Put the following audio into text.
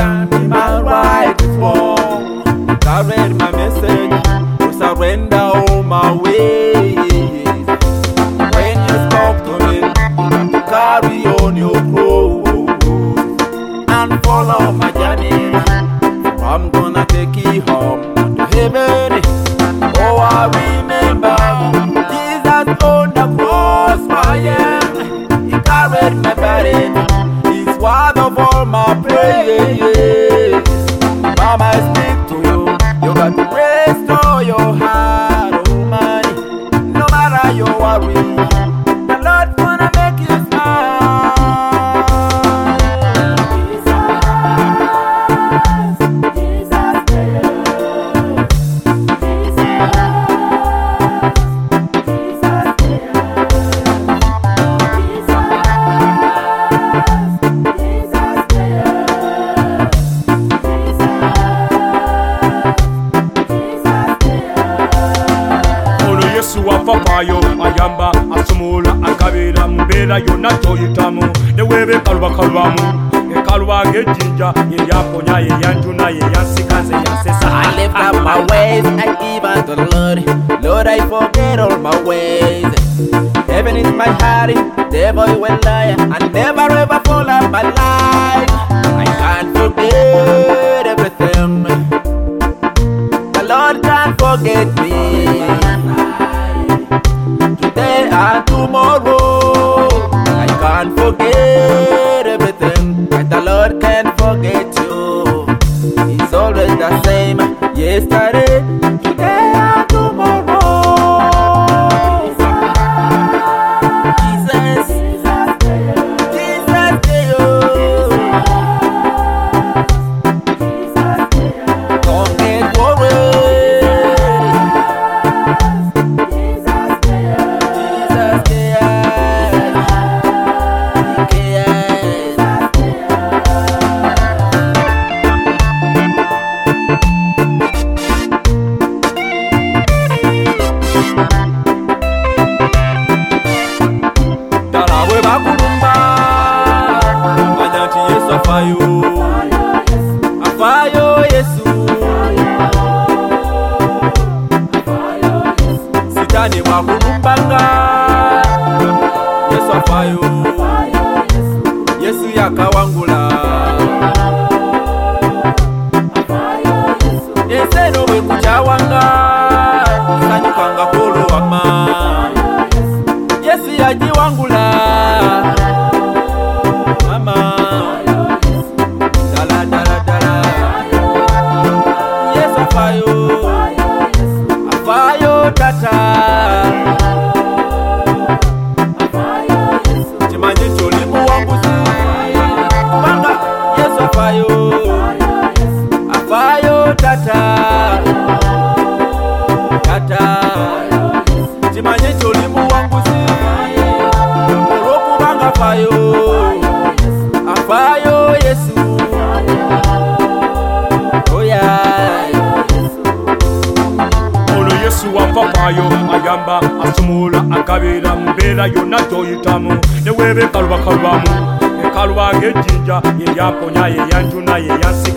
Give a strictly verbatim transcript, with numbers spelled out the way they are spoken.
can be my right wrong. Carried my message to surrender all my ways. When you spoke to me, to carry on your road and follow my journey. I'm gonna take you home to heaven. Oh, I remember Jesus on the cross, my end. He carried my burden. He's worth of all my praise. Mama, I speak to you. You got to restore your heart, oh man. No matter your worry, the Lord gonna make you smile. Papayo ayamba asumula akabira mbera yona toyitamu newebe kaluba kalubamu ekaluba ngejinja ye yaponya ye yanjuna ye yansikanze yansesa. I lift up my ways, I give unto the Lord. Lord, I forget all my ways. Heaven is my heart, devil will lie. I never ever fall out my life. I can't forget everything. The Lord can't forget me. Today and tomorrow, I can't forget everything, but the Lord can't forget you. He's always the same, yesterday, today and tomorrow. Jesus, Jesus, Jesus, don't get worried. Afayo, afayo Yesu, sitani wakurumbanga. Yesu afayo, Yesu yakawangula. Eseno wekuchawanga, sanyukanga kolo wama. Yesu yajiwangula. Mama. Afayo, afayo tata. Chimanje cholimu wanguzi kubanga. Yesu afayo, afayo tata. Tata. Chimanje cholimu wanguzi kubanga. Afayo, afayo Yesu. Oh yeah. Yesu wa papayo ayamba asumula akabira mbera yona toyitamu newebe kaluba kalubamu ekaluba ngejinja ye yaponya ye yanjuna ye yansi